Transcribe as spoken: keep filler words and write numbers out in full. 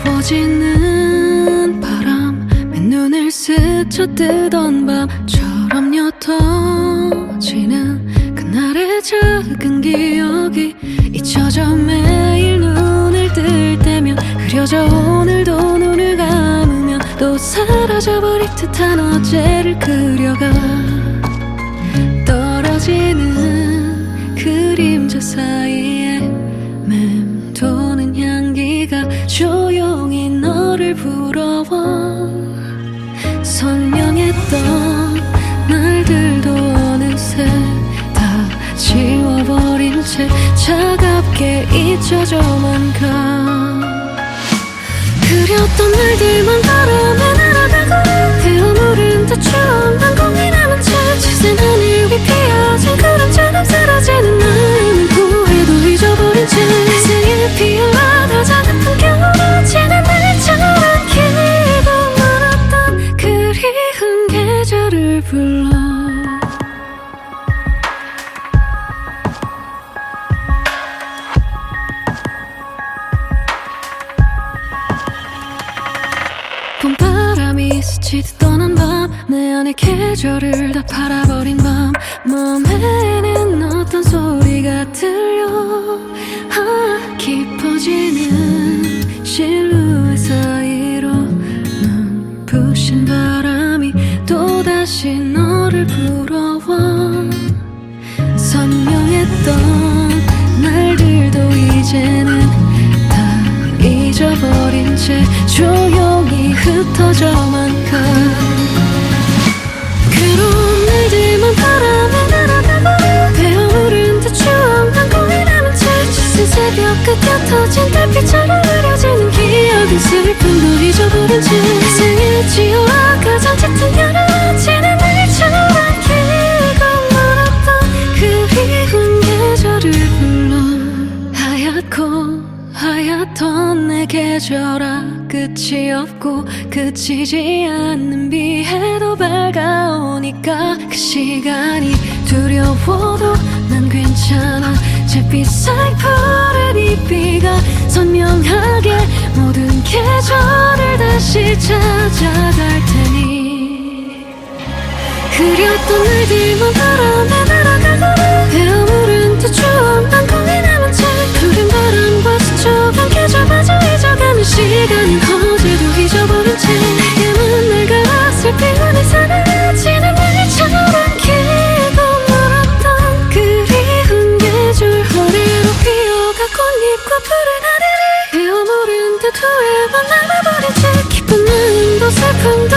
깊어지는 바람 맨눈을 스쳐뜨던 밤처럼 옅어지는 그날의 작은 기억이 잊혀져 매일 눈을 뜰 때면 흐려져 오늘도 눈을 감으면 또 사라져버릴 듯한 어제를 그려가 떨어지는 그림자 사이에 맴도는 향기가 조용히 너를 부러워 선명했던 날들도 어느새 다 지워버린 채 차갑게 잊혀져만 가 그렸던 날들만 바람에 날아가고 되어무른 듯 추운 공이 남은 채 짙은 하늘 위 피어진 구름처럼 사라지는 나는 후회도 잊어버린 채 생일 피어와 작은 풍경으로 지난 날처럼 길고 멀었던 그리운 계절을 불러 봄바람이 스치듯 떠난 밤 내 안의 계절을 다 팔아버린 밤 맘에는 어떤 소리가 들려 아, 깊어지는 실루엣 사이로 눈부신 바람이 또다시 너를 불어와 선명했던 날들도 이제는 다 잊어버린 채 조용히 흩어져만 가 괴로운 날들만 바람에 날아가고 되어무른 듯 추운 밤공이 남은 채 짙은 새벽 끝 옅어진 달빛처럼 흐려지는 기억은 슬픔도 잊어버린 채 생일 지어와 가장 짙은 여름 지난 날처럼 길고 멀었던 그리운 계절을 불러 하얗고 하얗던 내 계절아 끝이 없고 그치지 않는 비에도 밝아오니까 그 시간이 두려워도 난 괜찮아 잿빛 사이 푸른 이 비가 선명하게 모든 계절을 다시 찾아갈 테니 그렸던 날들만 바람에 날아가고 되어무른 듯 추운 밤공이 남은 채 푸른 바람과 스쳐간 계절마저 잊어가는 시간은 어제도 잊어버린 채 내게만 낡아 슬피 우리 사라지는 날처럼 길고 멀었던 그리운 계절 허리로 피어가 꽃잎과 푸른 하늘이 되어무른 듯 후회만 남아버린 채 기쁜 마음도 슬픔도